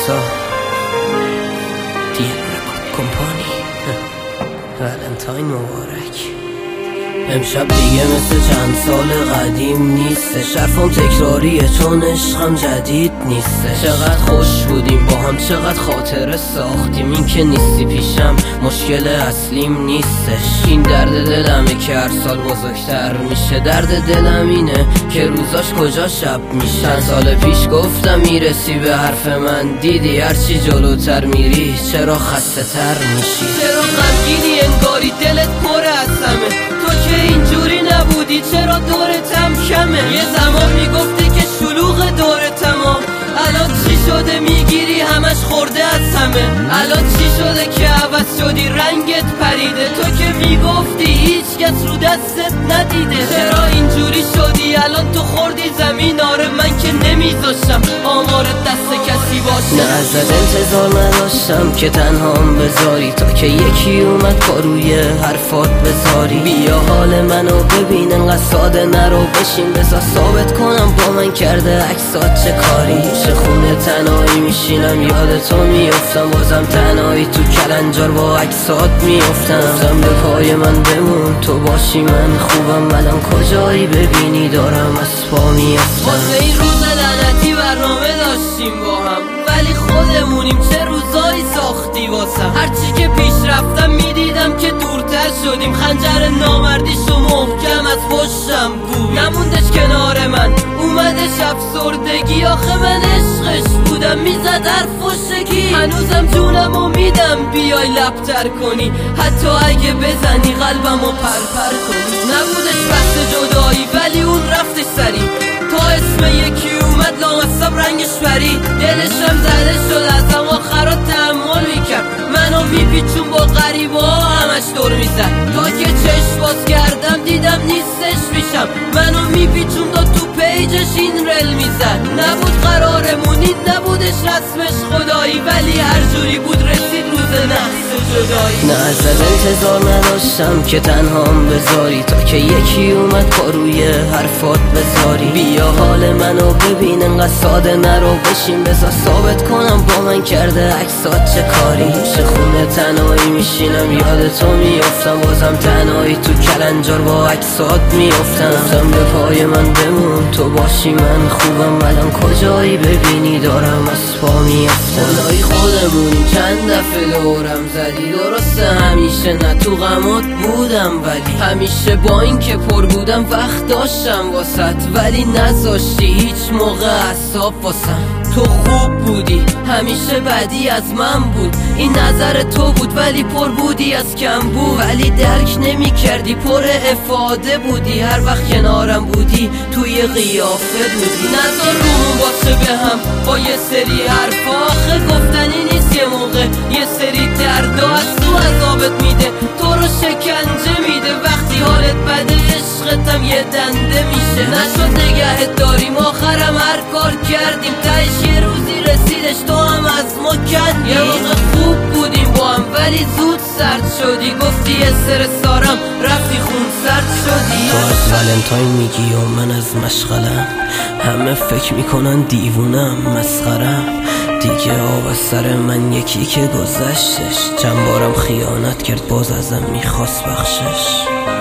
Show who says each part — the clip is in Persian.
Speaker 1: پارسا دیگه رکورد کمپانی ولنتاین مبارک. امشب دیگه مثل چند سال قدیم نیسته، شرفم تکراریه چون عشقم جدید نیسته. چقدر خوش بودیم با هم، چقدر خاطره ساختیم، این که نیستی پیشم مشکل اصلیم نیستش. این درد دلمه که هر سال بزرگتر میشه، درد دلم اینه که روزاش کجا شب میشه. چند سال پیش گفتم میرسی به حرف من، دیدی هرچی جلوتر میری چرا خسته تر میشی، چرا غمگینی انگاری دلت پر از همه. تو که اینجوری نبودی چرا دورتم کمه، یه زمان میگفتی که شلوغ دور تمام، الان چی شده میگیری همش خورده از همه. الان چی شده که عوض شدی رنگت پریده، تو که میگفتی هیچ کس رو دستت ندیده. چرا اینجوری شدی الان تو خوردی زمین، آره من که نمیذاشتم آمارت دست کسی باشه. نه ازت انتظار نداشتم که تنهام بذاری، تا که یکی اومد پاروی حرفات بذاری. بیا حال منو ببین انقدر ساده نرو، بشین بذار ثابت کنم با من کرده عکسات چه کاری. چه خونه تنهایی میشینم یاد تو میافتم، بازم تنهایی تو کلنجار با عکسات میافتم. گفتم به پای من بمون تو باشی من خوبم، الان کجایی ببینی دارم از پا میافتم. واسه این روز لعنتی برنامه داشتیم با هم، ولی خودمونیم چه روزایی ساختی واسم. هرچی که پیش رفتم میدیدم که دورتر شدیم، خنجر نامردیشو محکم از پشتم بود. نموندش کنار من اومدش افسردگی، آخه من عشقش بودم میزد حرف و شکی. هنوزم جونمو میدم بیای لبتر کنی، حتی اگه بزنی قلبمو پرپر کنی. نبودش وقت جدایی ولی اون رفتش سری، تا اسم یکی اومد لامصب رنگش پرید. دلشم زده شد ازم آخرات تحمل میکرد، منو میپیچون با غریبا همش دور میزد. تا که چشم باز کردم دیدم نیستش پیشم، منو میپیچون دا تو پیجش این رل میزد. نبود قرارمون این نبودش رسمش خدایی، ولی هر جوری بود رسید روز نحس جدایی. نه ازت انتظار نداشتم که تنهام بذاری، تا که یکی اومد پاروی حرفات بذاری. بیا حال منو ببین انقدر ساده نرو، بشین بذار ثابت کنم با من کرده عکسات چه کاری. چه خونه تنهایی میشینم یاد تو میافتم، بازم تنهایی تو کلنجار با عکسات میافتم. گفتم به پای من بمون تو باشی من خوبم، الان کجایی ببینی دارم از پا میافتم. خدایی خودمونیم چند دفعه دورم زدی، درسته همیشه نه تو غمات بودم، ولی همیشه با این که پر بودم وقت داشتم واسط، ولی نذاشتی هیچ موقع اعصاب واسم. تو خوب بودی همیشه بدی از من بود، این نظر تو بود ولی پر بودی از کم بود. ولی درک نمی کردی پر افاده بودی، هر وقت کنارم بودی توی قیافه بودی. نظر رومون باشه به هم با یه سری حرف، آخه گفتنی نیست یه موقع یه سری درد از تو عذابت میده، تو رو شکنجه میده. وقتی حالت بده عشقتم یه دنده میشه. نشد نگهت داریم آخرم هر کار کردیم، تهش یه روزی رسیدش تو هم از ما کردی. یه موقع خوب بودیم با هم ولی زود سرد شدی، گفتی استرس دارم رفتی خون سرد شدی. تو از ولنتاین میگی و من از مشغلم، همه فکر میکنن دیوونم مسخرم. دیگه آب از سر من یکی که گذشتش، چند بارم خیانت کرد باز ازم میخواست بخشش.